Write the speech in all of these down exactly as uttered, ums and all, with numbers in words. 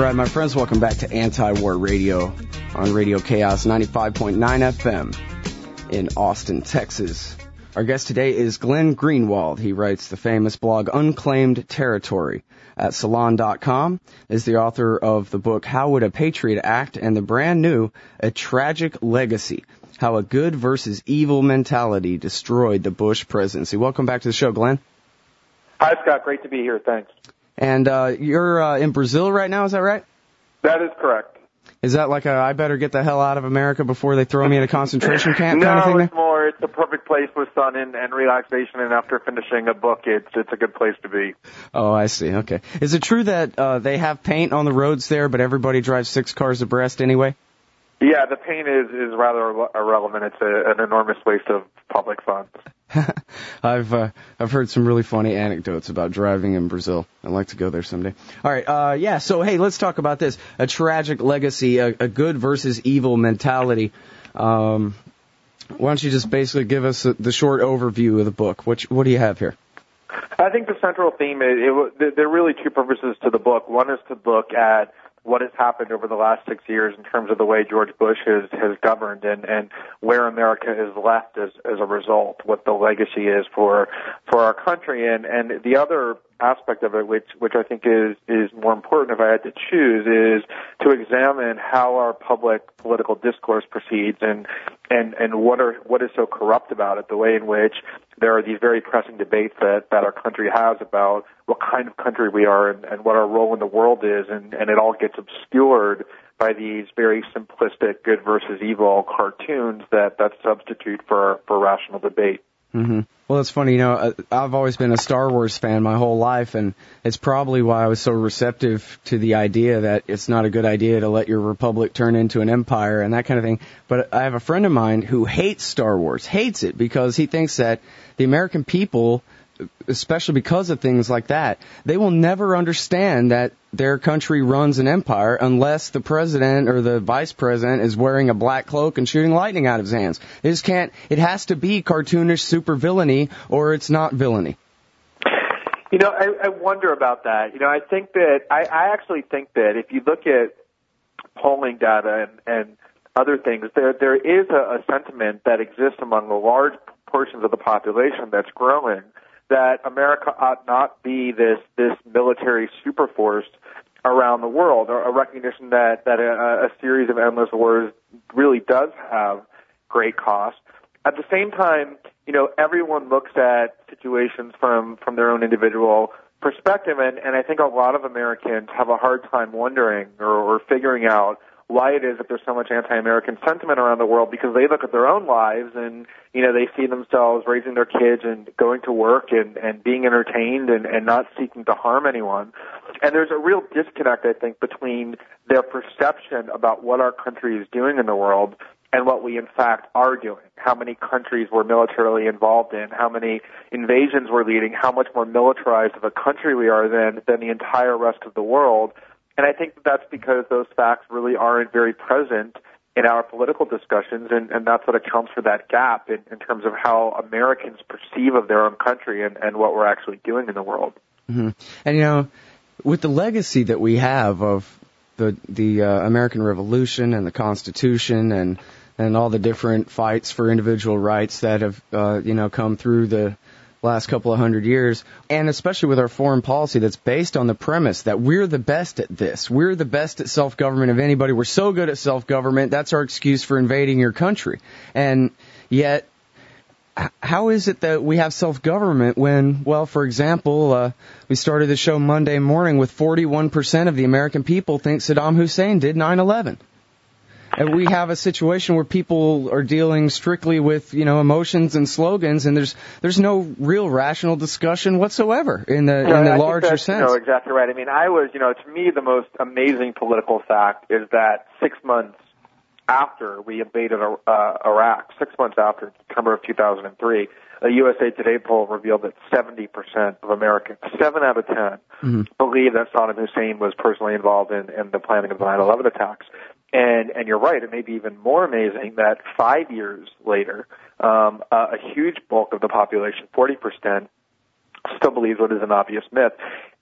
right, my friends, welcome back to Anti-War Radio on Radio Chaos ninety-five point nine F M in Austin, Texas. Our guest today is Glenn Greenwald. He writes the famous blog Unclaimed Territory at Salon dot com, is the author of the book How Would a Patriot Act and the brand new A Tragic Legacy, How a Good versus Evil Mentality Destroyed the Bush Presidency. Welcome back to the show, Glenn. Hi, Scott. Great to be here. Thanks. And uh, you're uh, in Brazil right now, is that right? That is correct. Is that like a, I better get the hell out of America before they throw me in a concentration camp no, kind of thing? No, it's more, it's a perfect place with sun and, and relaxation, and after finishing a book, it's it's a good place to be. Oh, I see. Okay. Is it true that uh, they have paint on the roads there, but everybody drives six cars abreast anyway? Yeah, the paint is, is rather irrelevant. It's a, an enormous waste of public funds. I've uh, I've heard some really funny anecdotes about driving in Brazil. I'd like to go there someday. All right, uh, yeah. So hey, let's talk about this: a tragic legacy, a, a good versus evil mentality. Um, why don't you just basically give us a, the short overview of the book? What what do you have here? I think the central theme is it, there are really two purposes to the book. One is to look at what has happened over the last six years in terms of the way George Bush has, has governed and, and where America is left as, as a result, what the legacy is for for our country. And, and the other aspect of it, which, which I think is, is more important if I had to choose, is to examine how our public political discourse proceeds and, and, and what are what is so corrupt about it, the way in which there are these very pressing debates that, that our country has about what kind of country we are and, and what our role in the world is, and, and it all gets obscured by these very simplistic good versus evil cartoons that, that substitute for, for rational debate. Mm-hmm. Well, it's funny, you know, I've always been a Star Wars fan my whole life, and it's probably why I was so receptive to the idea that it's not a good idea to let your republic turn into an empire and that kind of thing. But I have a friend of mine who hates Star Wars, hates it, because he thinks that the American people, especially because of things like that, they will never understand that their country runs an empire unless the president or the vice president is wearing a black cloak and shooting lightning out of his hands. It just can't, it has to be cartoonish super villainy or it's not villainy. You know, I, I wonder about that. You know, I think that, I, I actually think that if you look at polling data and, and other things, there there is a, a sentiment that exists among the large portions of the population that's growing that America ought not be this this military superforce around the world, or a recognition that, that a, a series of endless wars really does have great cost. At the same time, you know, everyone looks at situations from, from their own individual perspective, and, and I think a lot of Americans have a hard time wondering or, or figuring out why it is that there's so much anti-American sentiment around the world, because they look at their own lives and, you know, they see themselves raising their kids and going to work and, and being entertained and, and not seeking to harm anyone. And there's a real disconnect, I think, between their perception about what our country is doing in the world and what we in fact are doing, how many countries we're militarily involved in, how many invasions we're leading, how much more militarized of a country we are than, than the entire rest of the world. And I think that's because those facts really aren't very present in our political discussions, and, and that's what accounts for that gap in, in terms of how Americans perceive of their own country and, and what we're actually doing in the world. Mm-hmm. And, you know, with the legacy that we have of the the uh, American Revolution and the Constitution and and all the different fights for individual rights that have, uh, you know, come through the last couple of hundred years, and especially with our foreign policy that's based on the premise that we're the best at this. We're the best at self-government of anybody. We're so good at self-government, that's our excuse for invading your country. And yet, how is it that we have self-government when, well, for example, uh, we started the show Monday morning with forty-one percent of the American people think Saddam Hussein did nine eleven? And we have a situation where people are dealing strictly with, you know, emotions and slogans, and there's there's no real rational discussion whatsoever in the no, in the I larger think that's, sense. You know, exactly right. I mean, I was, you know, to me, the most amazing political fact is that six months after we invaded uh, Iraq, six months after September of two thousand three, a U S A Today poll revealed that seventy percent of Americans, seven out of ten, mm-hmm. believe that Saddam Hussein was personally involved in, in the planning of the nine eleven attacks. And, and you're right, it may be even more amazing that five years later, um, a, a huge bulk of the population, forty percent, still believes what is an obvious myth.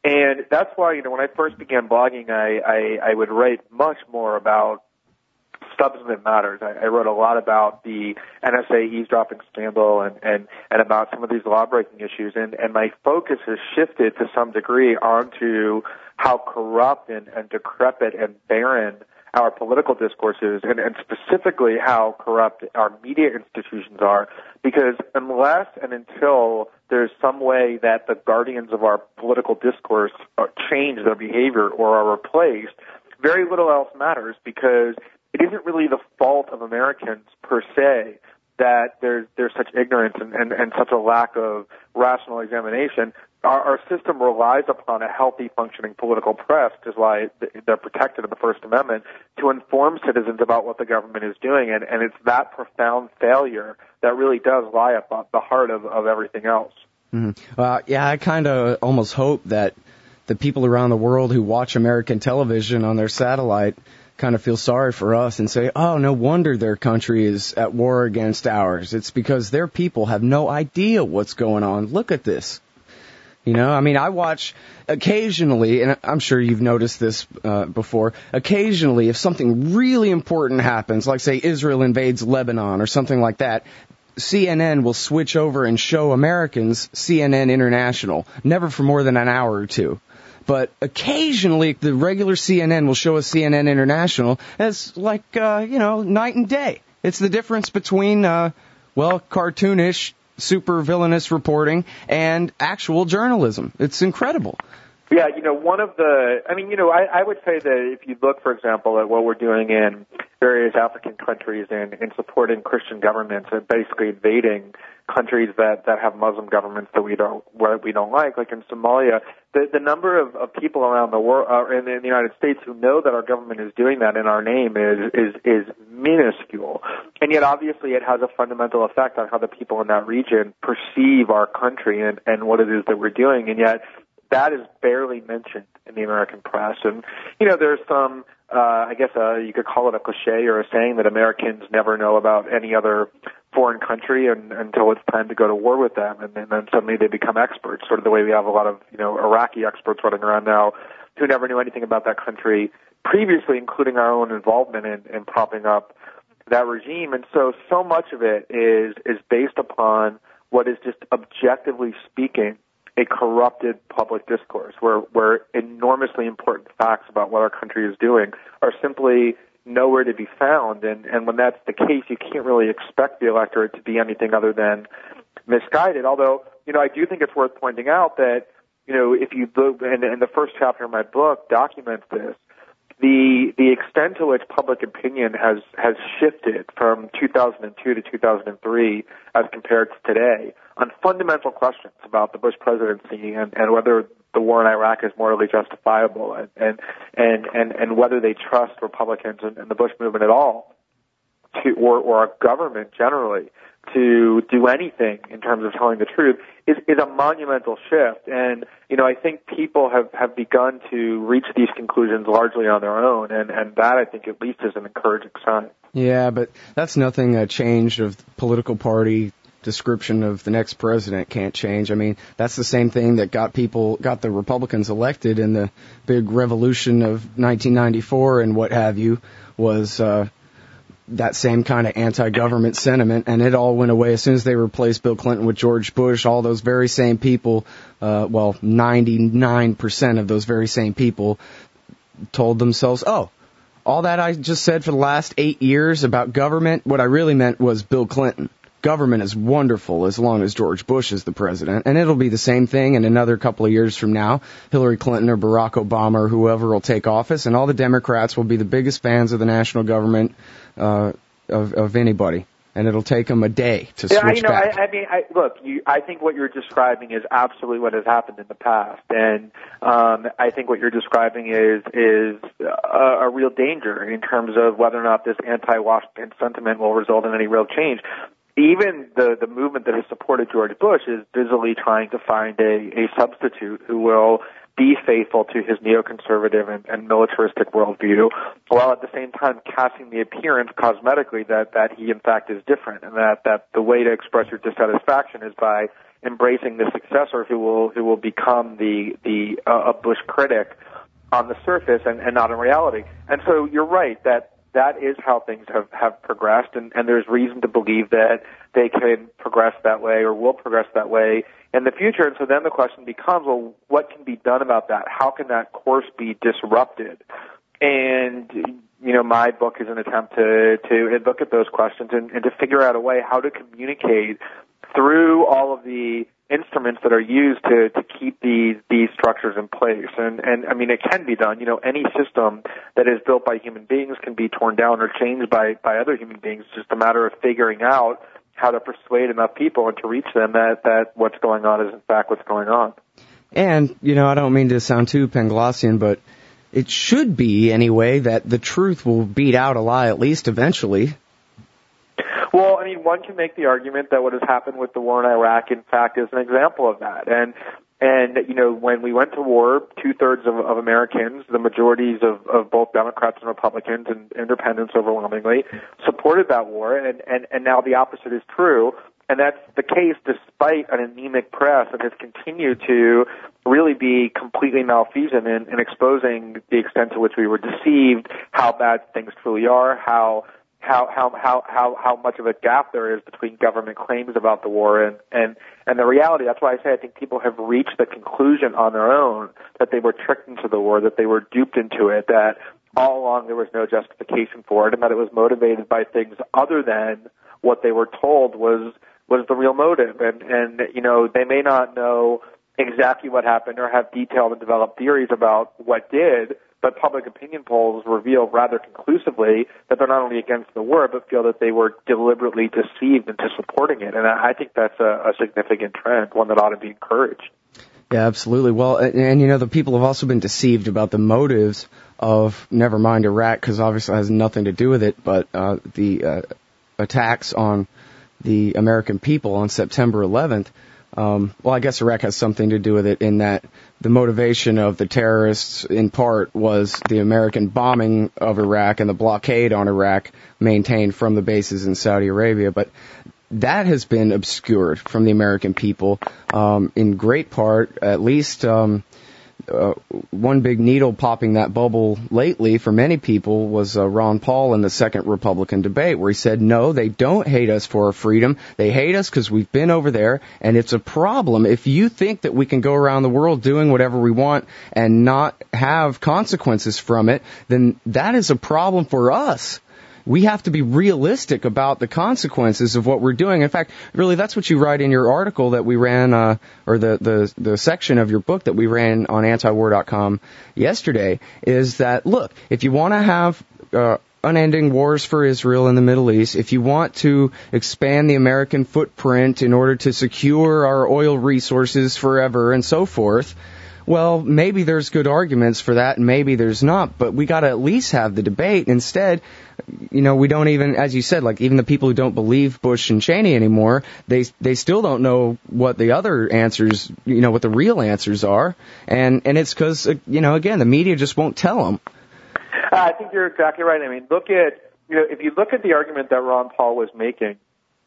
And that's why, you know, when I first began blogging, I, I, I would write much more about substantive matters. I, I wrote a lot about the N S A eavesdropping scandal and, and, and about some of these law-breaking issues. And, and my focus has shifted to some degree onto how corrupt and, and decrepit and barren our political discourses, and, and specifically how corrupt our media institutions are, because unless and until there's some way that the guardians of our political discourse change their behavior or are replaced, very little else matters, because it isn't really the fault of Americans per se that there's, there's such ignorance and, and, and such a lack of rational examination. Our, our system relies upon a healthy, functioning political press, which is why they're protected in the First Amendment, to inform citizens about what the government is doing. And, and it's that profound failure that really does lie at the heart of, of everything else. Mm-hmm. Uh, yeah, I kind of almost hope that the people around the world who watch American television on their satellite kind of feel sorry for us and say, oh, no wonder their country is at war against ours. It's because their people have no idea what's going on. Look at this. You know, I mean, I watch occasionally, and I'm sure you've noticed this uh, before, occasionally if something really important happens, like, say, Israel invades Lebanon or something like that, C N N will switch over and show Americans C N N International, never for more than an hour or two. But occasionally the regular C N N will show us C N N International as like, uh, you know, night and day. It's the difference between, uh, well, cartoonish, super villainous reporting and actual journalism. It's incredible. Yeah, you know, one of the, I mean, you know, I, I would say that if you look, for example, at what we're doing in various African countries in, in supporting Christian governments and basically invading countries that, that have Muslim governments that we don't, where we don't like, like in Somalia, the, the number of, of people around the world, uh, in, in the United States who know that our government is doing that in our name is, is, is minuscule. And yet obviously it has a fundamental effect on how the people in that region perceive our country and, and what it is that we're doing. And yet that is barely mentioned in the American press. And, you know, there's some, uh, I guess, uh, you could call it a cliche or a saying that Americans never know about any other foreign country and, until it's time to go to war with them. And, and then suddenly they become experts, sort of the way we have a lot of, you know, Iraqi experts running around now who never knew anything about that country previously, including our own involvement in, in propping up that regime. And so, so much of it is, is based upon what is just objectively speaking a corrupted public discourse where, where enormously important facts about what our country is doing are simply nowhere to be found. And, and when that's the case, you can't really expect the electorate to be anything other than misguided. Although, you know, I do think it's worth pointing out that, you know, if you look, and, and the first chapter of my book documents this, the the extent to which public opinion has, has shifted from two thousand two to two thousand three as compared to today on fundamental questions about the Bush presidency and, and whether the war in Iraq is morally justifiable and, and, and, and, and whether they trust Republicans and, and the Bush movement at all to, or, or our government generally to do anything in terms of telling the truth is, is a monumental shift. And, you know, I think people have, have begun to reach these conclusions largely on their own, and, and that, I think, at least is an encouraging sign. Yeah, but that's nothing a change of political party description of the next president can't change. I mean, that's the same thing that got people, got the Republicans elected in the big revolution of nineteen ninety-four and what have you, was, uh, that same kind of anti-government sentiment, and it all went away as soon as they replaced Bill Clinton with George Bush. All those very same people, uh, well, ninety-nine percent of those very same people told themselves, oh, all that I just said for the last eight years about government, what I really meant was Bill Clinton. Government is wonderful as long as George Bush is the president, and it'll be the same thing in another couple of years from now. Hillary Clinton or Barack Obama or whoever will take office, and all the Democrats will be the biggest fans of the national government uh, of, of anybody, and it'll take them a day to yeah, switch you know, back. I, I mean, I, look, you, I think what you're describing is absolutely what has happened in the past, and um, I think what you're describing is is a, a real danger in terms of whether or not this anti-Washington sentiment will result in any real change. Even the, the movement that has supported George Bush is busily trying to find a, a substitute who will be faithful to his neoconservative and, and militaristic worldview, while at the same time casting the appearance cosmetically that, that he in fact is different, and that, that the way to express your dissatisfaction is by embracing the successor who will who will become the the uh, a Bush critic on the surface and, and not in reality. And so you're right that that is how things have, have progressed, and, and there's reason to believe that they can progress that way or will progress that way in the future. And so then the question becomes, well, what can be done about that? How can that course be disrupted? And, you know, my book is an attempt to, to look at those questions and, and to figure out a way how to communicate through all of the instruments that are used to, to keep these, these structures in place. And, and, I mean, it can be done. You know, any system that is built by human beings can be torn down or changed by, by other human beings. It's just a matter of figuring out how to persuade enough people and to reach them that, that what's going on is in fact what's going on. And, you know, I don't mean to sound too Panglossian, but it should be, anyway, that the truth will beat out a lie at least eventually. Well, I mean, one can make the argument that what has happened with the war in Iraq, in fact, is an example of that. And, and you know, when we went to war, two-thirds of, of Americans, the majorities of, of both Democrats and Republicans and independents overwhelmingly, supported that war, and, and, and now the opposite is true. And that's the case despite an anemic press that has continued to really be completely malfeasant in, in exposing the extent to which we were deceived, how bad things truly are, how how how how how how much of a gap there is between government claims about the war and and and the reality. That's why I say I think people have reached the conclusion on their own that they were tricked into the war, that they were duped into it, that all along there was no justification for it, and that it was motivated by things other than what they were told was was the real motive. And and you know, they may not know exactly what happened or have detailed and developed theories about what did, but public opinion polls reveal rather conclusively that they're not only against the war, but feel that they were deliberately deceived into supporting it. And I think that's a, a significant trend, one that ought to be encouraged. Yeah, absolutely. Well, and, and you know, the people have also been deceived about the motives of, never mind Iraq, because obviously it has nothing to do with it, but uh, the uh, attacks on the American people on September eleventh. Um, well, I guess Iraq has something to do with it in that the motivation of the terrorists, in part, was the American bombing of Iraq and the blockade on Iraq maintained from the bases in Saudi Arabia. But that has been obscured from the American people um, in great part, at least um, uh, one big needle popping that bubble lately for many people was uh, Ron Paul in the second Republican debate, where he said, no, they don't hate us for our freedom. They hate us because we've been over there, and it's a problem. If you think that we can go around the world doing whatever we want and not have consequences from it, then that is a problem for us. We have to be realistic about the consequences of what we're doing. In fact, really, that's what you write in your article that we ran, uh, or the, the, the section of your book that we ran on anti war dot com yesterday, is that, look, if you want to have uh, unending wars for Israel in the Middle East, if you want to expand the American footprint in order to secure our oil resources forever and so forth, well, maybe there's good arguments for that, and maybe there's not, but we got to at least have the debate. Instead, you know, we don't even, as you said, like even the people who don't believe Bush and Cheney anymore, they they still don't know what the other answers, you know, what the real answers are, and and it's because, you know, again, the media just won't tell them. Uh, I think you're exactly right. I mean, look at, you know, if you look at the argument that Ron Paul was making,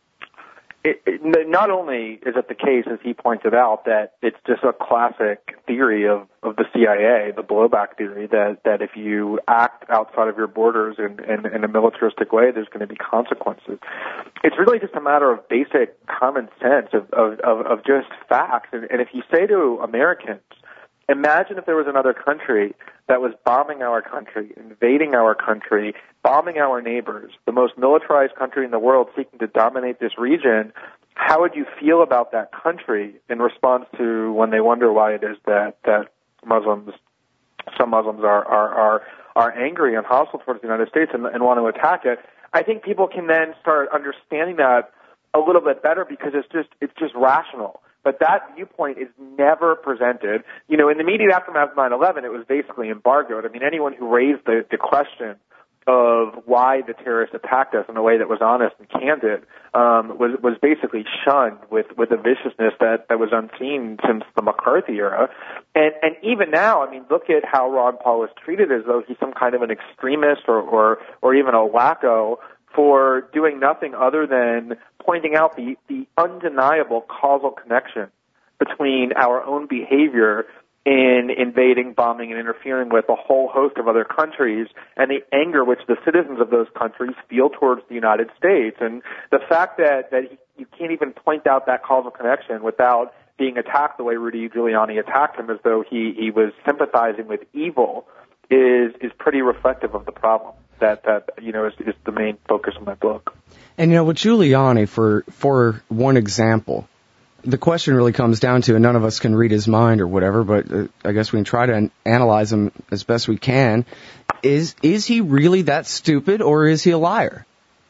It, it, not only is it the case, as he pointed out, that it's just a classic theory of, of the C I A, the blowback theory, that, that if you act outside of your borders in, in, in a militaristic way, there's going to be consequences. It's really just a matter of basic common sense, of, of, of, of just facts. And, and if you say to Americans, imagine if there was another country that was bombing our country, invading our country, bombing our neighbors, the most militarized country in the world seeking to dominate this region, how would you feel about that country in response to when they wonder why it is that, that Muslims, some Muslims are, are, are, are angry and hostile towards the United States and, and want to attack it? I think people can then start understanding that a little bit better because it's just, it's just rational. But that viewpoint is never presented. You know, in the immediate aftermath of nine eleven, it was basically embargoed. I mean, anyone who raised the, the question of why the terrorists attacked us in a way that was honest and candid um, was was basically shunned with, with a viciousness that, that was unseen since the McCarthy era. And and even now, I mean, look at how Ron Paul is treated as though he's some kind of an extremist or or, or even a wacko for doing nothing other than pointing out the, the undeniable causal connection between our own behavior in invading, bombing, and interfering with a whole host of other countries, and the anger which the citizens of those countries feel towards the United States. And the fact that, that you can't even point out that causal connection without being attacked the way Rudy Giuliani attacked him, as though he, he was sympathizing with evil, is is pretty reflective of the problem that, that you know, is, is the main focus of my book. And, you know, with Giuliani, for for one example, the question really comes down to, and none of us can read his mind or whatever, but uh, I guess we can try to an- analyze him as best we can. Is is he really that stupid, or is he a liar?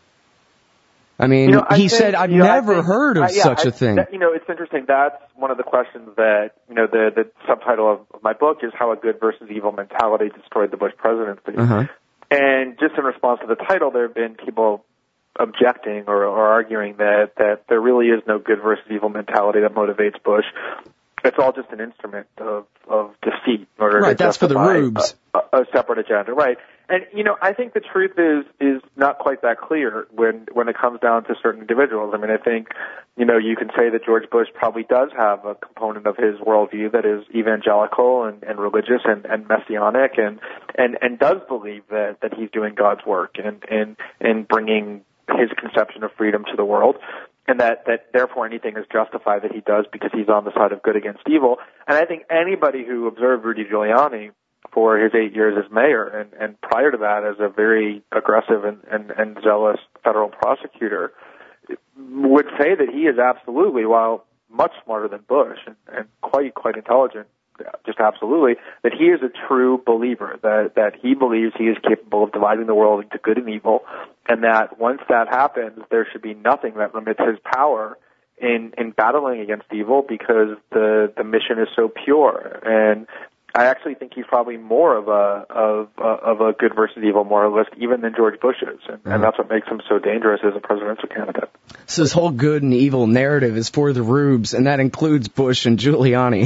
I mean, you know, I he think, said, I've you know, never think, heard of uh, yeah, such I, a thing. That, you know, it's interesting. That's one of the questions that, you know, the, the subtitle of, of my book is How a Good versus Evil Mentality Destroyed the Bush Presidency. Uh-huh. And just in response to the title, there have been people objecting or, or arguing that, that there really is no good versus evil mentality that motivates Bush. It's all just an instrument of, of deceit in order right, to that's for the justify rubes. A, a, a separate agenda. Right. And, you know, I think the truth is, is not quite that clear when, when it comes down to certain individuals. I mean, I think, you know, you can say that George Bush probably does have a component of his worldview that is evangelical and, and religious and, and messianic and, and, and does believe that, that he's doing God's work and, and, and bringing his conception of freedom to the world, and that, that therefore anything is justified that he does because he's on the side of good against evil. And I think anybody who observed Rudy Giuliani for his eight years as mayor and, and prior to that as a very aggressive and, and, and zealous federal prosecutor would say that he is absolutely, while much smarter than Bush and, and quite, quite intelligent, just absolutely, that he is a true believer, that, that he believes he is capable of dividing the world into good and evil, and that once that happens, there should be nothing that limits his power in, in battling against evil because the, the mission is so pure. And I actually think he's probably more of a, of, of a good versus evil moralist even than George Bush is, and, mm-hmm. and that's what makes him so dangerous as a presidential candidate. So his whole good and evil narrative is for the rubes, and that includes Bush and Giuliani.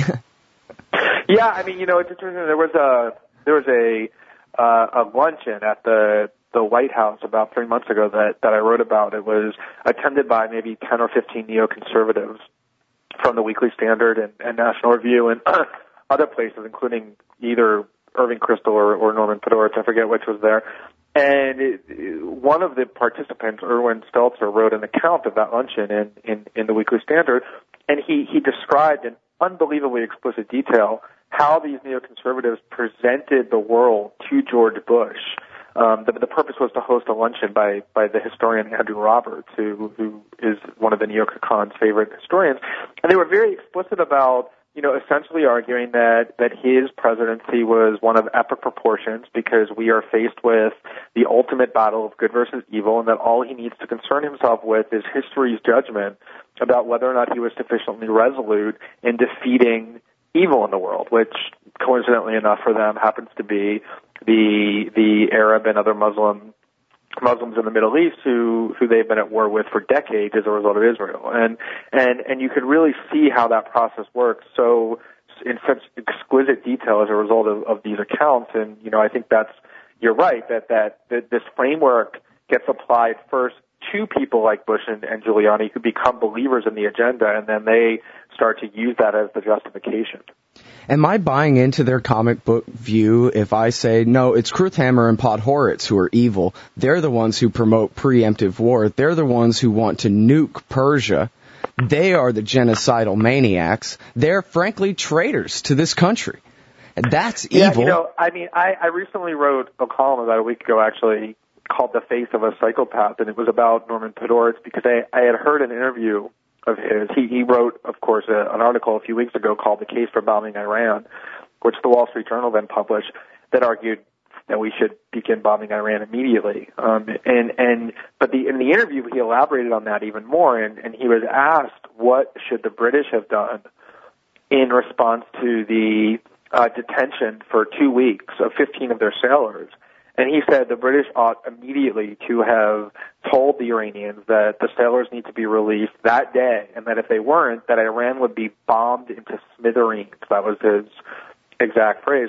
Yeah, I mean, you know, it's interesting. There was a there was a uh, a luncheon at the the White House about three months ago that that I wrote about. It was attended by maybe ten or fifteen neoconservatives from the Weekly Standard and, and National Review and other places, including either Irving Kristol or, or Norman Podhoretz. I forget which was there. And it, it, one of the participants, Erwin Stelzer, wrote an account of that luncheon in, in, in the Weekly Standard, and he, he described in unbelievably explicit detail how these neoconservatives presented the world to George Bush. Um, the, the purpose was to host a luncheon by, by the historian Andrew Roberts, who, who is one of the neocon's favorite historians. And they were very explicit about, you know, essentially arguing that, that his presidency was one of epic proportions because we are faced with the ultimate battle of good versus evil, and that all he needs to concern himself with is history's judgment about whether or not he was sufficiently resolute in defeating evil in the world, which coincidentally enough for them happens to be the the Arab and other Muslim Muslims in the Middle East who who they've been at war with for decades as a result of Israel. And and and you could really see how that process works so in such exquisite detail as a result of, of these accounts. And you know, I think that's you're right that that, that this framework gets applied first to people like Bush and, and Giuliani who become believers in the agenda, and then they start to use that as the justification. Am I buying into their comic book view if I say, no, it's Kruthammer and Podhoretz who are evil. They're the ones who promote preemptive war. They're the ones who want to nuke Persia. They are the genocidal maniacs. They're, frankly, traitors to this country. That's evil. Yeah, you know, I mean, I, I recently wrote a column about a week ago, actually, called The Face of a Psychopath, and it was about Norman Podhoretz because I, I had heard an interview of his. He, he wrote, of course, a, an article a few weeks ago called The Case for Bombing Iran, which the Wall Street Journal then published, that argued that we should begin bombing Iran immediately. Um, and, and, but the, in the interview, he elaborated on that even more, and, and he was asked what should the British have done in response to the uh, detention for two weeks of fifteen of their sailors. And he said the British ought immediately to have told the Iranians that the sailors need to be released that day, and that if they weren't, that Iran would be bombed into smithereens. That was his exact phrase.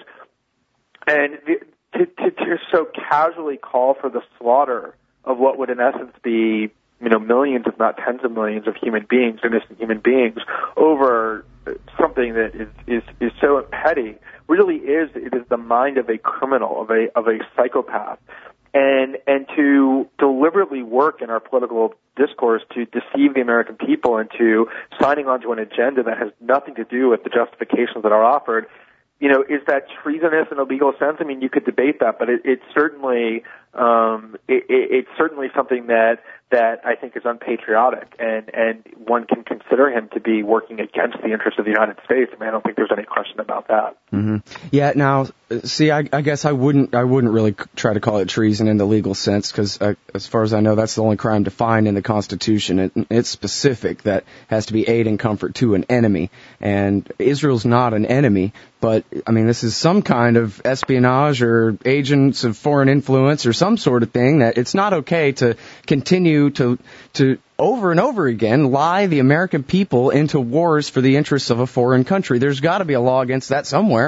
And to, to, to so casually call for the slaughter of what would in essence be, you know, millions, if not tens of millions of human beings, innocent human beings, over something that is, is, is so petty, really is, it is the mind of a criminal, of a, of a psychopath. And, and to deliberately work in our political discourse to deceive the American people into signing onto an agenda that has nothing to do with the justifications that are offered, you know, is that treasonous in a legal sense? I mean, you could debate that, but it, it's certainly, um, it, it, it's certainly something that, that I think is unpatriotic, and, and one can consider him to be working against the interests of the United States. I mean, I don't think there's any question about that. Mm-hmm. Yeah. Now, see, I, I guess I wouldn't, I wouldn't really try to call it treason in the legal sense, because uh, as far as I know, that's the only crime defined in the Constitution. It, it's specific that has to be aid and comfort to an enemy, and Israel's not an enemy. But, I mean, this is some kind of espionage or agents of foreign influence or some sort of thing that it's not okay to continue to to over and over again lie the American people into wars for the interests of a foreign country. There's got to be a law against that somewhere.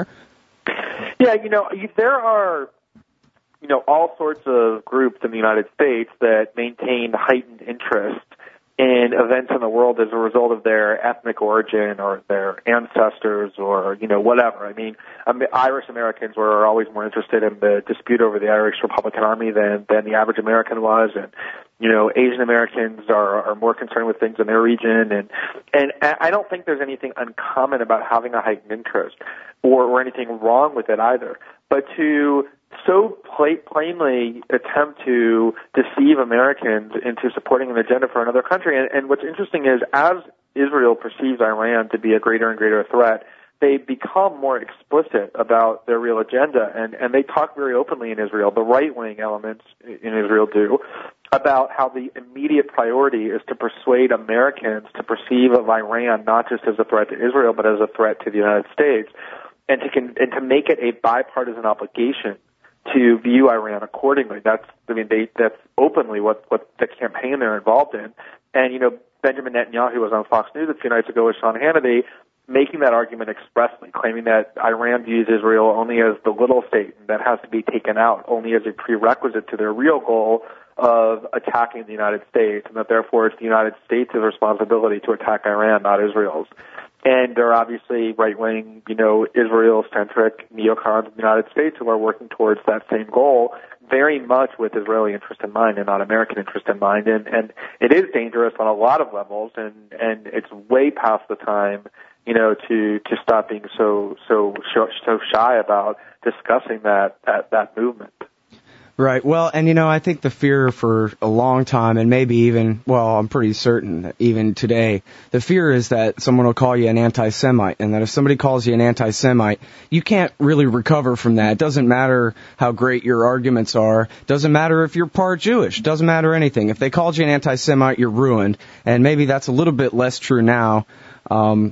Yeah, you know, there are, you know, all sorts of groups in the United States that maintain heightened interest in events in the world as a result of their ethnic origin or their ancestors or, you know, whatever. I mean, um, Irish Americans were always more interested in the dispute over the Irish Republican Army than, than the average American was. And, you know, Asian Americans are, are more concerned with things in their region. And, and I don't think there's anything uncommon about having a heightened interest or, or anything wrong with it either. But to so pla- plainly attempt to deceive Americans into supporting an agenda for another country. And, and what's interesting is, as Israel perceives Iran to be a greater and greater threat, they become more explicit about their real agenda, and, and they talk very openly in Israel, the right-wing elements in Israel do, about how the immediate priority is to persuade Americans to perceive of Iran not just as a threat to Israel, but as a threat to the United States, and to, con- and to make it a bipartisan obligation to view Iran accordingly. That's, I mean, they, that's openly what, what the campaign they're involved in. And, you know, Benjamin Netanyahu was on Fox News a few nights ago with Sean Hannity, making that argument expressly, claiming that Iran views Israel only as the little state that has to be taken out, only as a prerequisite to their real goal of attacking the United States, and that therefore it's the United States' responsibility to attack Iran, not Israel's. And there are obviously right-wing, you know, Israel-centric neocons in the United States who are working towards that same goal, very much with Israeli interest in mind and not American interest in mind. And, and it is dangerous on a lot of levels, and, and it's way past the time, you know, to, to stop being so, so, so shy about discussing that, that, that movement. Right. Well, and, you know, I think the fear for a long time, and maybe even, well, I'm pretty certain that even today, the fear is that someone will call you an anti-Semite, and that if somebody calls you an anti-Semite, you can't really recover from that. It doesn't matter how great your arguments are. It doesn't matter if you're part Jewish. It doesn't matter anything. If they called you an anti-Semite, you're ruined. And maybe that's a little bit less true now. Um,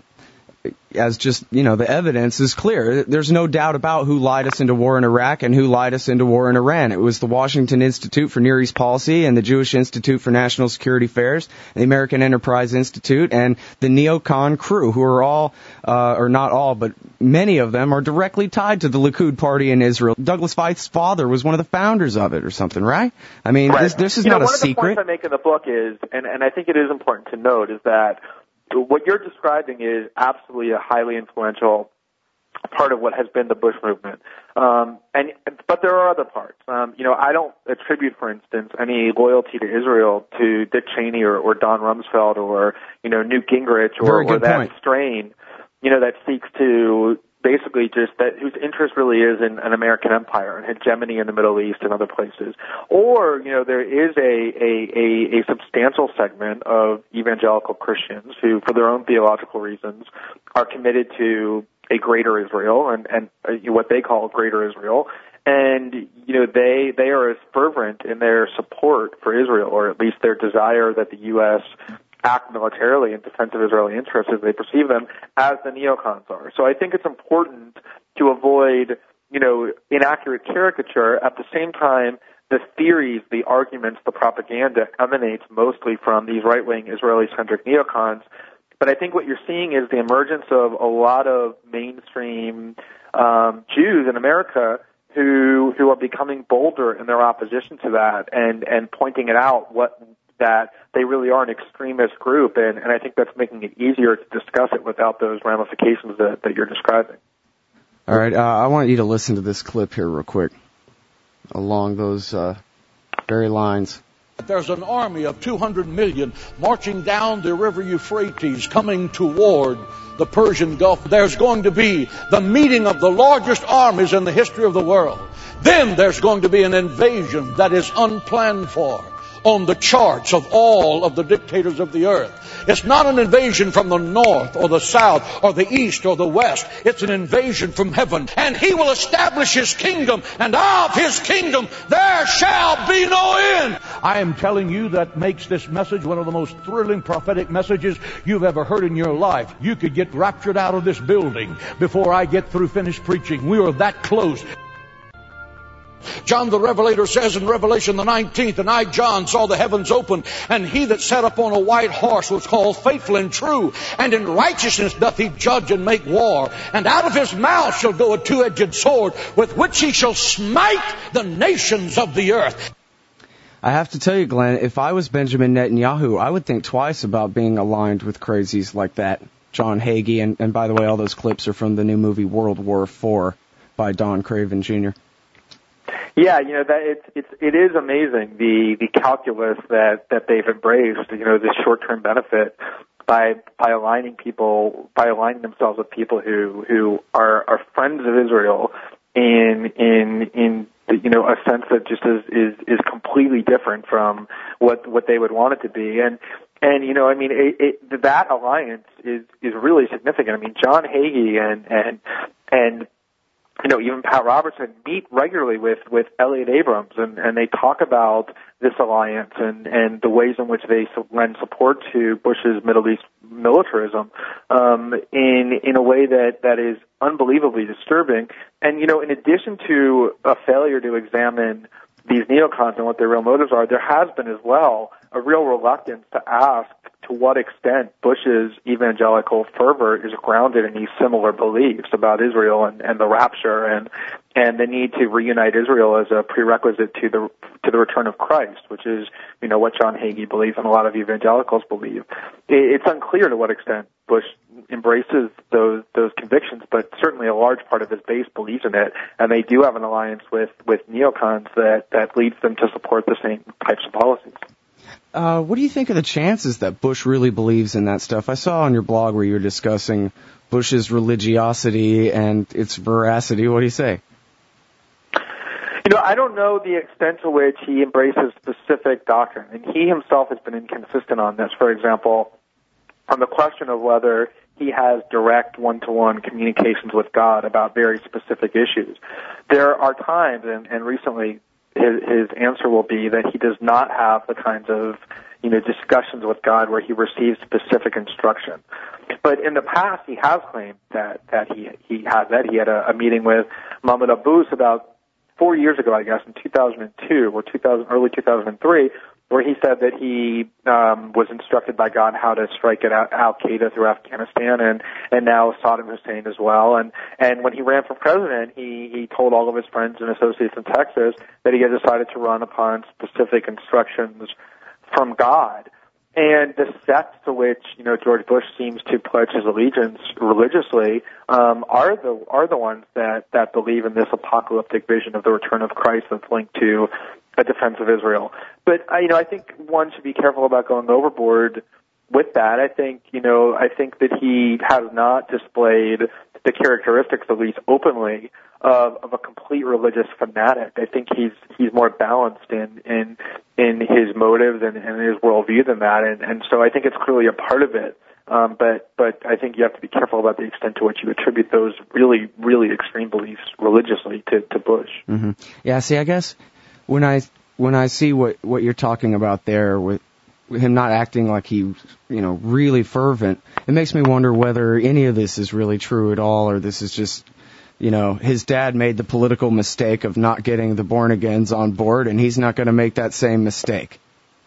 as just, you know, the evidence is clear. There's no doubt about who lied us into war in Iraq and who lied us into war in Iran. It was the Washington Institute for Near East Policy and the Jewish Institute for National Security Affairs, the American Enterprise Institute, and the neocon crew, who are all, uh, or not all, but many of them are directly tied to the Likud party in Israel. Douglas Feith's father was one of the founders of it or something, right? I mean, right. this, this is you not know, a secret. One of the points I make in the book is, and, and I think it is important to note, is that what you're describing is absolutely a highly influential part of what has been the Bush movement. Um, and but there are other parts. Um, you know, I don't attribute, for instance, any loyalty to Israel to Dick Cheney or, or Don Rumsfeld or, you know, Newt Gingrich or, or that point. strain, you know, that seeks to basically just that whose interest really is in an American empire and hegemony in the Middle East and other places. Or, you know, there is a, a, a, a substantial segment of evangelical Christians who, for their own theological reasons, are committed to a greater Israel and, and uh, what they call greater Israel. And, you know, they, they are as fervent in their support for Israel, or at least their desire that the U S act militarily in defense of Israeli interests as they perceive them, as the neocons are. So I think it's important to avoid, you you know, inaccurate caricature. At the same time, the theories, the arguments, the propaganda emanates mostly from these right-wing Israeli-centric neocons. But I think what you're seeing is the emergence of a lot of mainstream um, Jews in America who who are becoming bolder in their opposition to that and, and pointing it out what that they really are an extremist group. And, and I think that's making it easier to discuss it without those ramifications that, that you're describing. All right, uh, I want you to listen to this clip here real quick along those uh, very lines. There's an army of two hundred million marching down the river Euphrates coming toward the Persian Gulf. There's going to be the meeting of the largest armies in the history of the world. Then there's going to be an invasion that is unplanned for on the charts of all of the dictators of the earth. It's not an invasion from the north or the south or the east or the west. It's an invasion from heaven. And he will establish his kingdom, and of his kingdom there shall be no end. I am telling you, that makes this message one of the most thrilling prophetic messages you've ever heard in your life. You could get raptured out of this building before I get through finished preaching. We are that close. John the Revelator says in Revelation the nineteenth, and I, John, saw the heavens open, and he that sat upon a white horse was called Faithful and True, and in righteousness doth he judge and make war. And out of his mouth shall go a two-edged sword, with which he shall smite the nations of the earth. I have to tell you, Glenn, if I was Benjamin Netanyahu, I would think twice about being aligned with crazies like that. John Hagee, and, and by the way, all those clips are from the new movie World War Four by Don Craven Junior Yeah, you know, that it's it's it is amazing the the calculus that that they've embraced. You know, this short-term benefit by by aligning people by aligning themselves with people who who are are friends of Israel in in in you know a sense that just is is is completely different from what what they would want it to be. And and you know, I mean, it, it, that alliance is is really significant. I mean, John Hagee and and and you know, even Pat Robertson meet regularly with, with Elliot Abrams, and, and they talk about this alliance and, and the ways in which they lend support to Bush's Middle East militarism um, in in a way that, that is unbelievably disturbing. And, you know, in addition to a failure to examine these neocons and what their real motives are, there has been as well a real reluctance to ask to what extent Bush's evangelical fervor is grounded in these similar beliefs about Israel and, and the rapture and and the need to reunite Israel as a prerequisite to the to the return of Christ, which is, you know, what John Hagee believes and a lot of evangelicals believe. It's unclear to what extent Bush embraces those those convictions, but certainly a large part of his base believes in it, and they do have an alliance with, with neocons that, that leads them to support the same types of policies. Uh, what do you think of the chances that Bush really believes in that stuff? I saw on your blog where you were discussing Bush's religiosity and its veracity. What do you say? You know, I don't know the extent to which he embraces specific doctrine, and he himself has been inconsistent on this. For example, on the question of whether he has direct one-to-one communications with God about very specific issues. There are times, and, and recently his, his answer will be that he does not have the kinds of, you know, discussions with God where he receives specific instruction. But in the past, he has claimed that, that he, he had that. He had a, a meeting with Mahmoud Abbas about four years ago, I guess, in two thousand two or two thousand, early two thousand three, where he said that he um, was instructed by God how to strike at Al-Qaeda through Afghanistan and, and now Saddam Hussein as well. And, and when he ran for president, he, he told all of his friends and associates in Texas that he had decided to run upon specific instructions from God. And the sects to which, you know, George Bush seems to pledge his allegiance religiously um, are the are the ones that, that believe in this apocalyptic vision of the return of Christ that's linked to a defense of Israel. But, uh, you know, I think one should be careful about going overboard with that. I think, you know, I think that he has not displayed the characteristics, at least openly, of, of a complete religious fanatic. I think he's he's more balanced in in, in his motives and, and his worldview than that, and, and so I think it's clearly a part of it. Um, but but I think you have to be careful about the extent to which you attribute those really really extreme beliefs religiously to, to Bush. Mm-hmm. Yeah. See, I guess when I when I see what, what you're talking about there with him not acting like he, you know, really fervent, it makes me wonder whether any of this is really true at all, or this is just you know, his dad made the political mistake of not getting the born-agains on board, and he's not going to make that same mistake.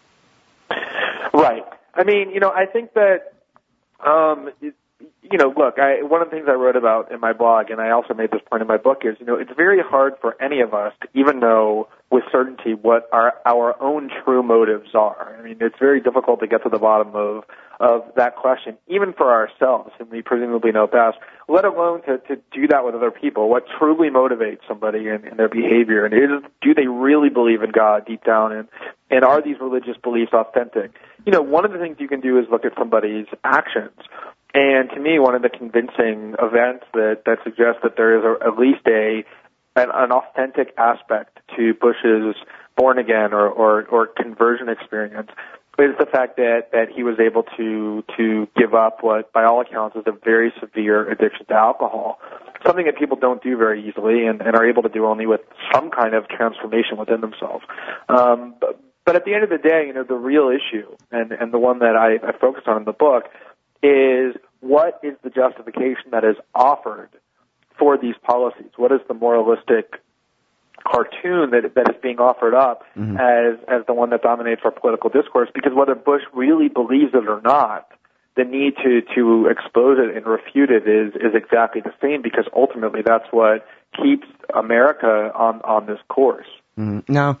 Right. I mean, you know, I think that, um, you know, look, I, one of the things I wrote about in my blog, and I also made this point in my book, is, you know, it's very hard for any of us to even know with certainty what our our own true motives are. I mean, it's very difficult to get to the bottom of of that question, even for ourselves, and we presumably know best, let alone to, to do that with other people. What truly motivates somebody in, in their behavior, and is, do they really believe in God deep down, and, and are these religious beliefs authentic? You know, one of the things you can do is look at somebody's actions. And to me, one of the convincing events that, that suggests that there is a, at least a an, an authentic aspect to Bush's born-again or, or, or conversion experience is the fact that, that he was able to to give up what, by all accounts, is a very severe addiction to alcohol, something that people don't do very easily and, and are able to do only with some kind of transformation within themselves. Um, but, but at the end of the day, you know, the real issue, and, and the one that I, I focused on in the book, is what is the justification that is offered for these policies? What is the moralistic cartoon that that is being offered up mm-hmm. as as the one that dominates our political discourse? Because whether Bush really believes it or not, the need to to expose it and refute it is is exactly the same, because ultimately that's what keeps America on on this course. Mm-hmm. Now,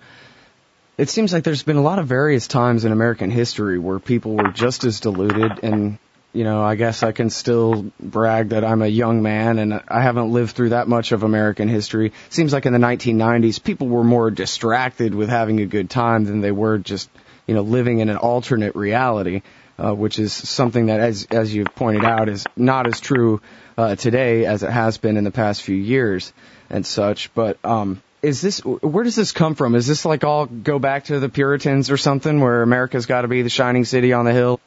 it seems like there's been a lot of various times in American history where people were just as deluded, and you know, I guess I can still brag that I'm a young man and I haven't lived through that much of American history. Seems like in the nineteen nineties, people were more distracted with having a good time than they were just, you know, living in an alternate reality, uh, which is something that, as as you've pointed out, is not as true uh, today as it has been in the past few years and such. But um, is this, where does this come from? Is this like all go back to the Puritans or something, where America's got to be the shining city on the hill?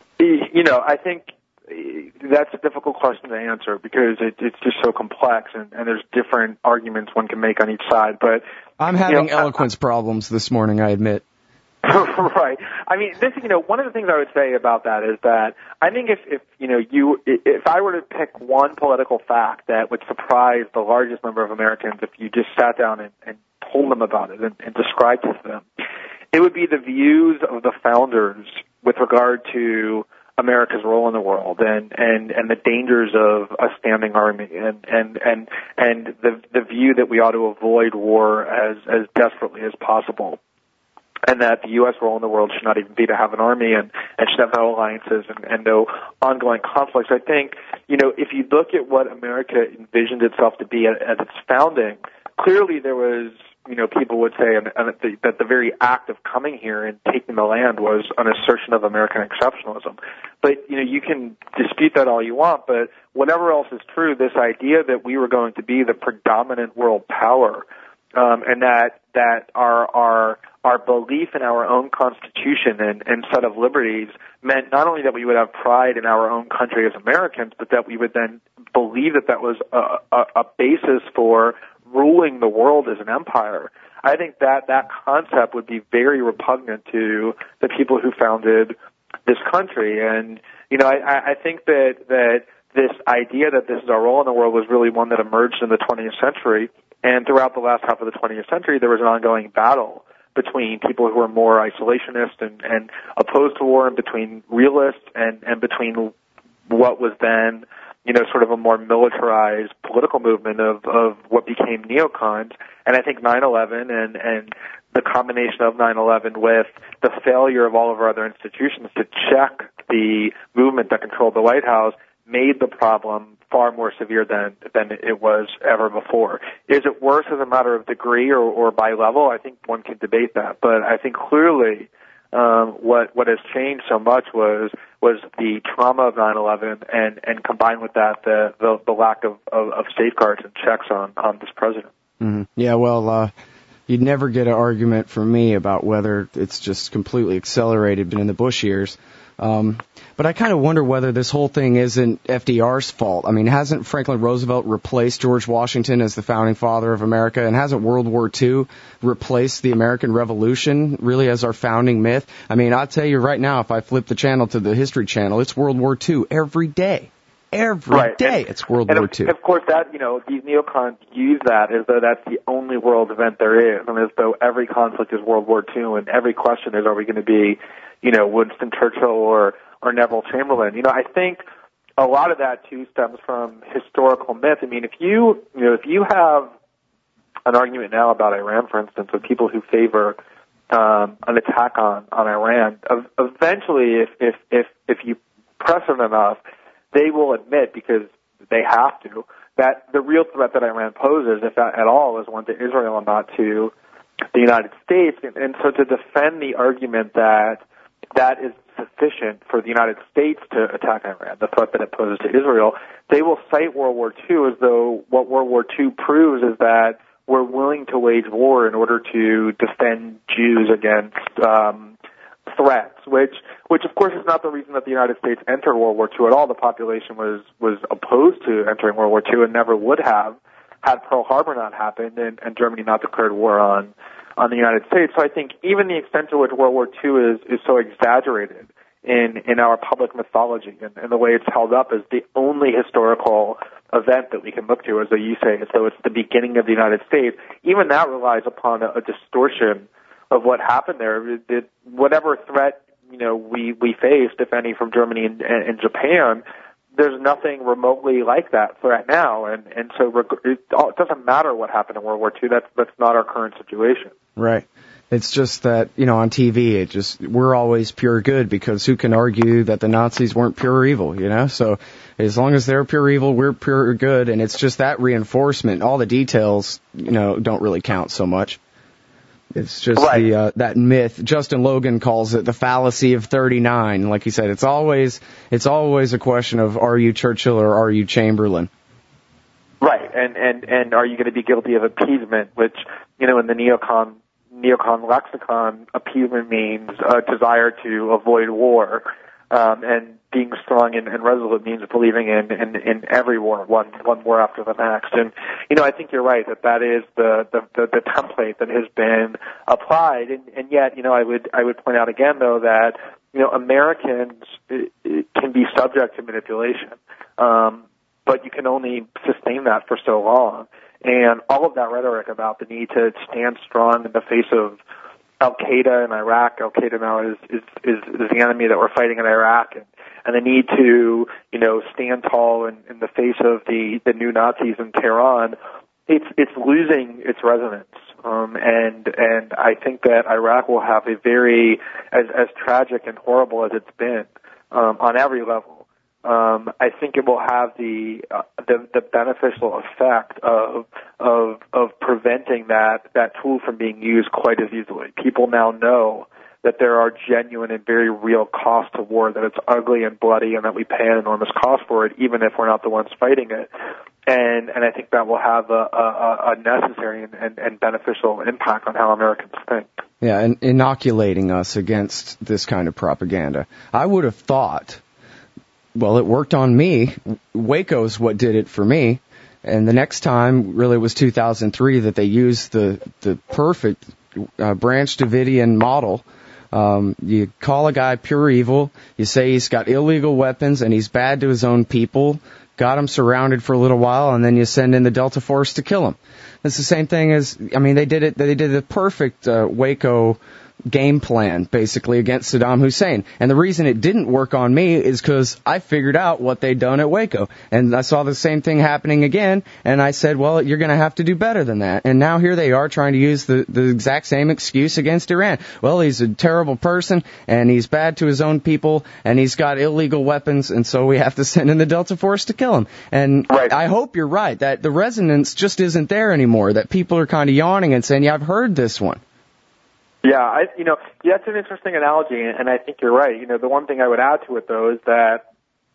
You know, I think that's a difficult question to answer because it, it's just so complex, and, and there's different arguments one can make on each side. But I'm having you know, eloquence I, problems this morning, I admit. Right. I mean, this, you know, one of the things I would say about that is that I think if, if you know, you, if I were to pick one political fact that would surprise the largest number of Americans if you just sat down and, and told them about it and, and described it to them, it would be the views of the founders with regard to America's role in the world and, and, and the dangers of a standing army and, and, and, and the, the view that we ought to avoid war as, as desperately as possible. And that the U S role in the world should not even be to have an army and, and should have no alliances and, and no ongoing conflicts. I think, you know, if you look at what America envisioned itself to be at, at its founding, clearly there was, you know, people would say and, and the, that the very act of coming here and taking the land was an assertion of American exceptionalism. But, you know, you can dispute that all you want, but whatever else is true, this idea that we were going to be the predominant world power, um, and that, that our, our, our belief in our own Constitution and, and set of liberties meant not only that we would have pride in our own country as Americans, but that we would then believe that that was a, a, a basis for ruling the world as an empire. I think that that concept would be very repugnant to the people who founded this country. And, you know, I, I think that, that this idea that this is our role in the world was really one that emerged in the twentieth century. And throughout the last half of the twentieth century, there was an ongoing battle between people who were more isolationist and, and opposed to war, and between realists and, and between what was then, you know, sort of a more militarized political movement of, of what became neocons. And I think nine eleven and, and the combination of nine eleven with the failure of all of our other institutions to check the movement that controlled the White House made the problem far more severe than than it was ever before. Is it worse as a matter of degree or, or by level? I think one can debate that. But I think clearly um, what what has changed so much was was the trauma of nine eleven, and, and combined with that, the, the, the lack of, of, of safeguards and checks on, on this president. Mm-hmm. Yeah, well, uh, you'd never get an argument from me about whether it's just completely accelerated in the Bush years. Um, but I kind of wonder whether this whole thing isn't F D R's fault. I mean, hasn't Franklin Roosevelt replaced George Washington as the founding father of America? And hasn't World War Two replaced the American Revolution really as our founding myth? I mean, I'll tell you right now, if I flip the channel to the History Channel, it's World War Two every day. every right. day And, it's World and War of, Two. Of course, that, you know, these neocons use that as though that's the only world event there is, and as though every conflict is World War Two, and every question is, are we going to be, you know, Winston Churchill or, or Neville Chamberlain? You know, I think a lot of that, too, stems from historical myth. I mean, if you, you know, if you have an argument now about Iran, for instance, with people who favor um, an attack on, on Iran, eventually, if, if, if, if you press them enough, they will admit, because they have to, that the real threat that Iran poses, if at all, is one to Israel and not to the United States. And, and so to defend the argument that that is sufficient for the United States to attack Iran, the threat that it poses to Israel, they will cite World War Two as though what World War Two proves is that we're willing to wage war in order to defend Jews against um, threats, which, which of course is not the reason that the United States entered World War Two at all. The population was, was opposed to entering World War Two and never would have had Pearl Harbor not happened and, and Germany not declared war on, on the United States. So I think even the extent to which World War Two is, is so exaggerated in, in our public mythology and, and the way it's held up as the only historical event that we can look to, as though you say, as though it's the beginning of the United States, even that relies upon a, a distortion of what happened there. It, it, whatever threat, you know, we, we faced, if any, from Germany and, and, and Japan, there's nothing remotely like that threat now. And, and so reg- it, it doesn't matter what happened in World War Two. That's, that's not our current situation. Right. It's just that, you know, on T V, it just, we're always pure good, because who can argue that the Nazis weren't pure evil, you know? So as long as they're pure evil, we're pure good. And it's just that reinforcement. All the details, you know, don't really count so much. It's just right. the uh, that myth. Justin Logan calls it the fallacy of thirty-nine. Like he said, it's always it's always a question of, are you Churchill or are you Chamberlain? Right, and and and are you going to be guilty of appeasement? Which, you know, in the neocon neocon lexicon, appeasement means a desire to avoid war, um, and being strong and, and resolute means believing in, in, in every war, one one war after the next. And, you know, I think you're right that that is the, the, the, the template that has been applied. And, and yet, you know, I would I would point out again, though, that, you know, Americans can be subject to manipulation, um, but you can only sustain that for so long. And all of that rhetoric about the need to stand strong in the face of Al-Qaeda in Iraq, Al-Qaeda now is, is, is, is the enemy that we're fighting in Iraq, and, and the need to, you know, stand tall in, in the face of the, the new Nazis in Tehran, it's, it's losing its resonance. Um, and, and I think that Iraq will have a very, as, as tragic and horrible as it's been, um, on every level. Um, I think it will have the, uh, the the beneficial effect of of of preventing that that tool from being used quite as easily. People now know that there are genuine and very real costs to war, that it's ugly and bloody, and that we pay an enormous cost for it, even if we're not the ones fighting it. And and I think that will have a, a, a necessary and, and, and beneficial impact on how Americans think. Yeah, and inoculating us against this kind of propaganda. I would have thought, well, it worked on me. Waco's what did it for me. And the next time, really, was two thousand three that they used the, the perfect uh, Branch Davidian model. Um, you call a guy pure evil. You say he's got illegal weapons and he's bad to his own people. Got him surrounded for a little while, and then you send in the Delta Force to kill him. It's the same thing as, I mean, they did it, they did the perfect uh, Waco game plan, basically, against Saddam Hussein. And the reason it didn't work on me is because I figured out what they'd done at Waco. And I saw the same thing happening again, and I said, well, you're going to have to do better than that. And now here they are trying to use the, the exact same excuse against Iran. Well, he's a terrible person, and he's bad to his own people, and he's got illegal weapons, and so we have to send in the Delta Force to kill him. And right. I hope you're right, that the resonance just isn't there anymore, that people are kind of yawning and saying, yeah, I've heard this one. Yeah, I, you know, yeah, that's an interesting analogy, and I think you're right. You know, the one thing I would add to it, though, is that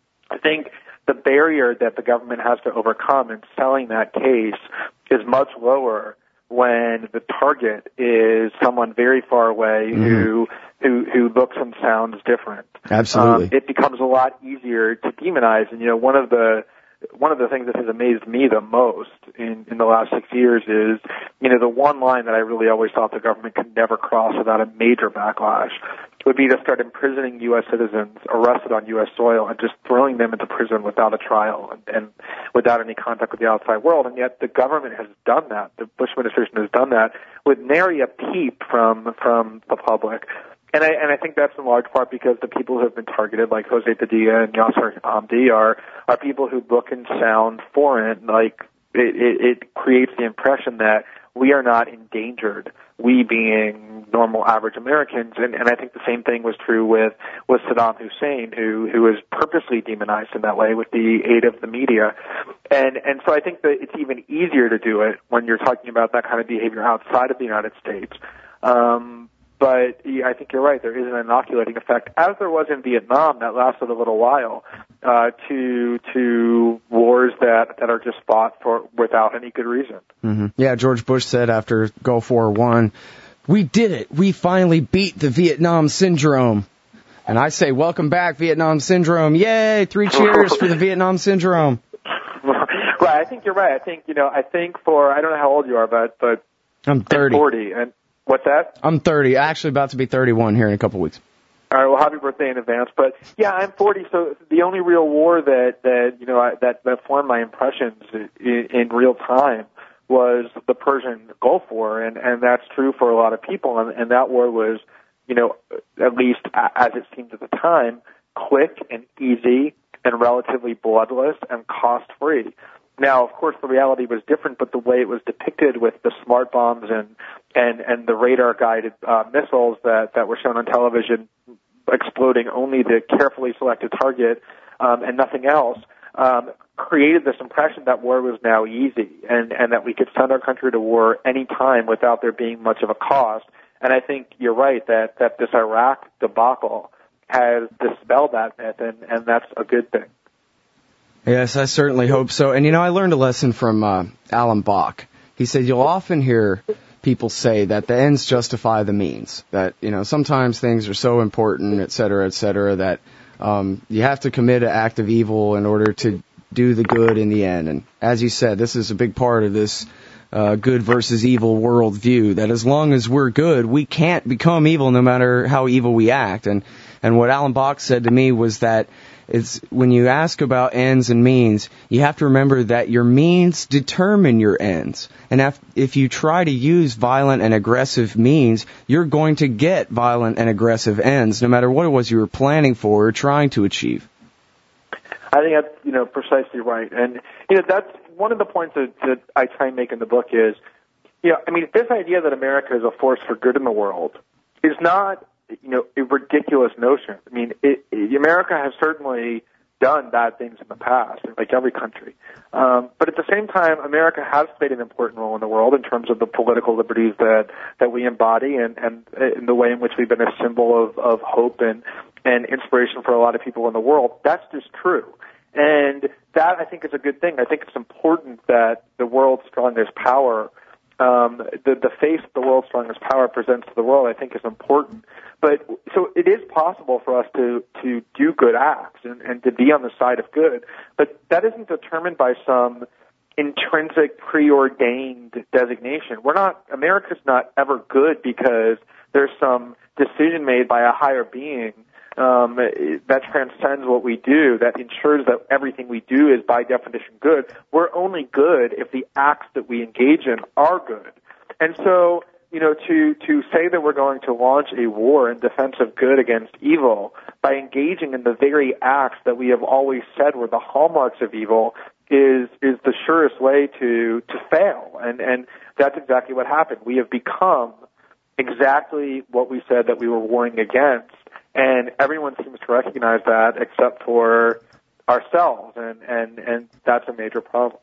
I think the barrier that the government has to overcome in selling that case is much lower when the target is someone very far away mm-hmm. who who who looks and sounds different. Absolutely, um, it becomes a lot easier to demonize. And you know, one of the one of the things that has amazed me the most in, in the last six years is, you know, the one line that I really always thought the government could never cross without a major backlash would be to start imprisoning U S citizens arrested on U S soil and just throwing them into prison without a trial and, and without any contact with the outside world. And yet the government has done that. The Bush administration has done that with nary a peep from from the public. And I, and I think that's in large part because the people who have been targeted, like Jose Padilla and Yasser Hamdi, are, are people who look and sound foreign. Like, it, it, it creates the impression that we are not endangered, we being normal, average Americans. And, and I think the same thing was true with, with Saddam Hussein, who, who was purposely demonized in that way with the aid of the media. And, and so I think that it's even easier to do it when you're talking about that kind of behavior outside of the United States. Um, But I think you're right. There is an inoculating effect, as there was in Vietnam that lasted a little while, uh, to to wars that, that are just fought for without any good reason. Mm-hmm. Yeah, George Bush said after Gulf War One, "We did it. We finally beat the Vietnam Syndrome." And I say, welcome back, Vietnam Syndrome. Yay! Three cheers for the Vietnam Syndrome. Right. I think you're right. I think, you know, I think for, I don't know how old you are, but, but I'm thirty. I'm forty. And what's that? I'm thirty. Actually about to be thirty-one here in a couple weeks. All right, well, happy birthday in advance. But, yeah, I'm forty, so the only real war that, that you know, I, that, that formed my impressions in, in real time was the Persian Gulf War, and, and that's true for a lot of people. And, and that war was, you know, at least as it seemed at the time, quick and easy and relatively bloodless and cost-free. Now, of course, the reality was different, but the way it was depicted with the smart bombs and and, and the radar-guided uh, missiles that, that were shown on television exploding only the carefully selected target um, and nothing else, um, created this impression that war was now easy and, and that we could send our country to war any time without there being much of a cost. And I think you're right that, that this Iraq debacle has dispelled that myth, and, and that's a good thing. Yes, I certainly hope so. And, you know, I learned a lesson from uh, Alan Bach. He said you'll often hear people say that the ends justify the means, that, you know, sometimes things are so important, et cetera, et cetera, that um, you have to commit an act of evil in order to do the good in the end. And as you said, this is a big part of this uh, good versus evil worldview, that as long as we're good, we can't become evil no matter how evil we act. And, and what Alan Bach said to me was that it's when you ask about ends and means, you have to remember that your means determine your ends. And if, if you try to use violent and aggressive means, you're going to get violent and aggressive ends, no matter what it was you were planning for or trying to achieve. I think that's, you know, precisely right. And, you know, that's one of the points that, that I try and make in the book is, you know, I mean, this idea that America is a force for good in the world is not, you know, a ridiculous notion. I mean, it, it, America has certainly done bad things in the past, like every country. Um, but at the same time, America has played an important role in the world in terms of the political liberties that, that we embody and, and in the way in which we've been a symbol of, of hope and, and inspiration for a lot of people in the world. That's just true. And that, I think, is a good thing. I think it's important that the world's strongest power, um, the, the face the world's strongest power presents to the world, I think is important. But so it is possible for us to, to do good acts and, and to be on the side of good, but that isn't determined by some intrinsic preordained designation. We're not, America's not ever good because there's some decision made by a higher being um, that transcends what we do, that ensures that everything we do is by definition good. We're only good if the acts that we engage in are good. And so, you know, to, to say that we're going to launch a war in defense of good against evil by engaging in the very acts that we have always said were the hallmarks of evil is, is the surest way to, to fail. And, and that's exactly what happened. We have become exactly what we said that we were warring against, and everyone seems to recognize that except for ourselves, and, and, and that's a major problem.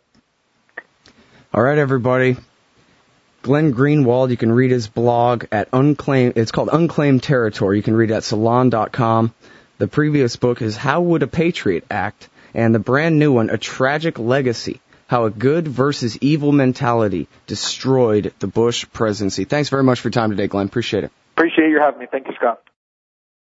All right, everybody. Glenn Greenwald, you can read his blog at Unclaimed, it's called Unclaimed Territory. You can read it at salon dot com. The previous book is How Would a Patriot Act? And the brand new one, A Tragic Legacy, How a Good versus Evil Mentality Destroyed the Bush Presidency. Thanks very much for your time today, Glenn. Appreciate it. Appreciate you having me. Thank you, Scott.